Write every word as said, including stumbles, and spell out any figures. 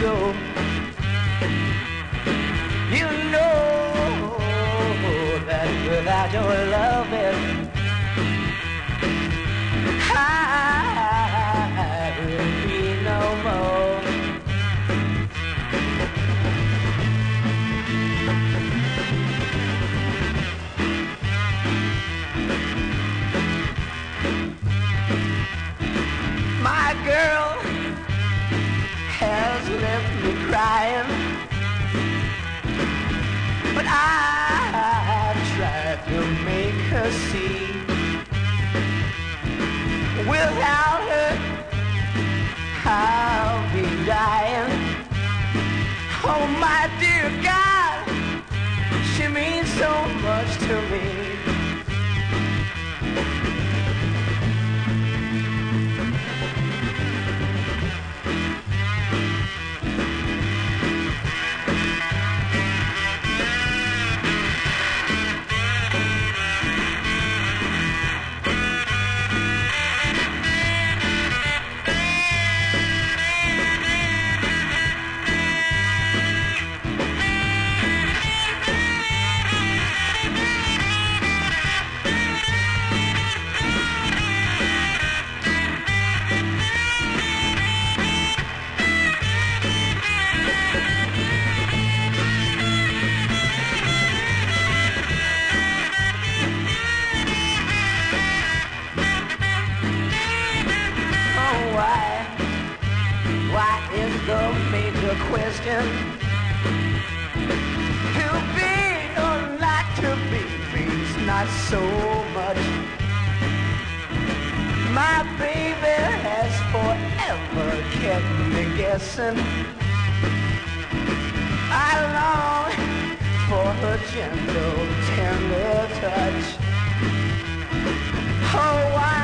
go. You know that without your loving, I will be no more. My girl has left me crying, but I've tried to make her see. Without her, I'll be dying. Oh, my dear God, she means so much to me. Why is the major question? To be or not to be means not so much. My baby has forever kept me guessing. I long for her gentle, tender touch. Oh, why